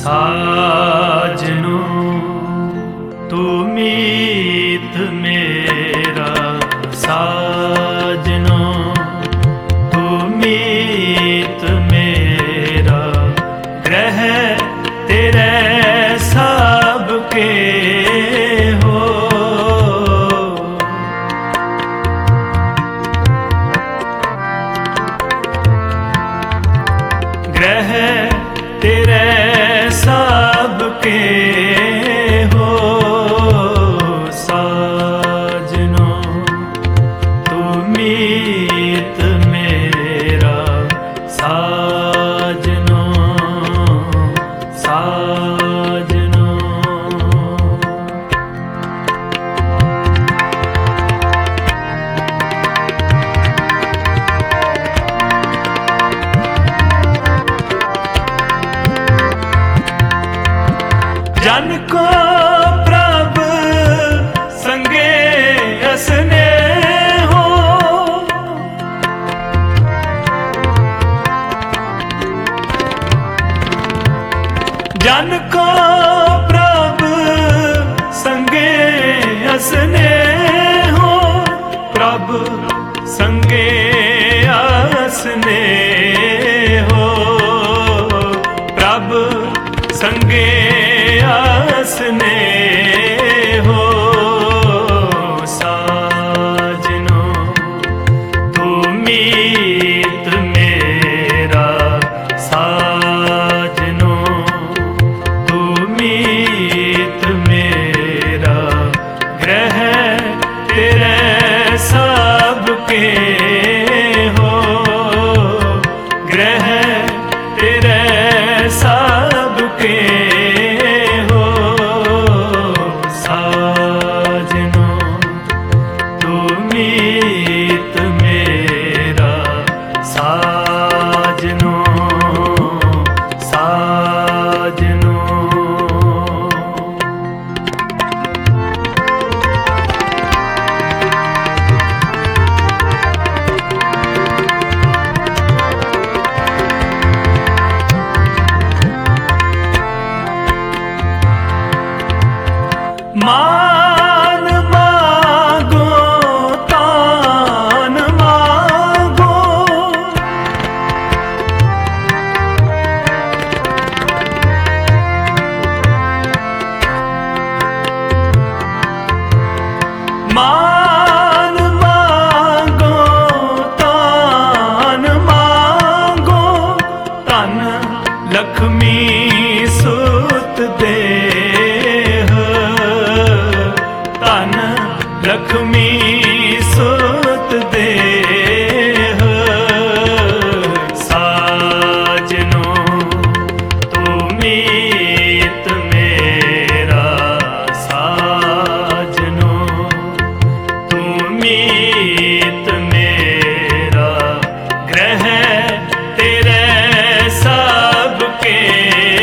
साजनो तू मीत मेरा, साजनो तू मीत मेरा, ग्रह तेरे सबके हो। ग्रह तेरे सबके हो, साजनो तू मीत मेरा, साजनो साजनो। जन को प्रभ संगे असने हो, जन को प्रभ संगे असने हो, प्रभ संगे असने हो, प्रभ संगे असने हो, साजनो तू मीत मेरा, साजनो तू मीत मेरा, ग्रह तेरे सबके हो, ग्रह तेरे सबके हो, साजनो तू मीत मेरा, साजनो साजनो। मान मांगो तान मांगो, मान मांगो तान मांगो, धन लक्ष्मी सुत दे, धन लक्ष्मी सुत देह, साजनो तू मीत मेरा, साजनो तू मीत मेरा, ग्रह तेरे सबके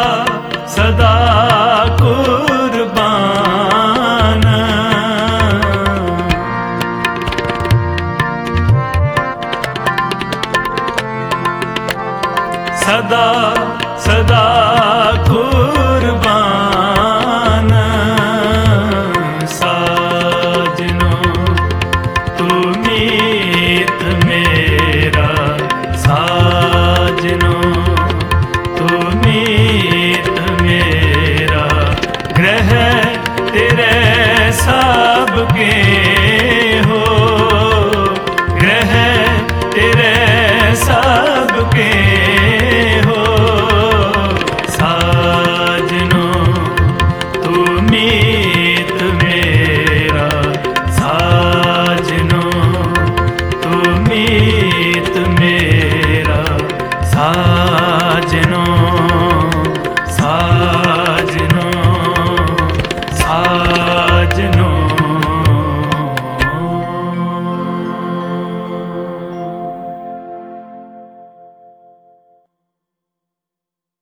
ਸਦਾ ਕੁ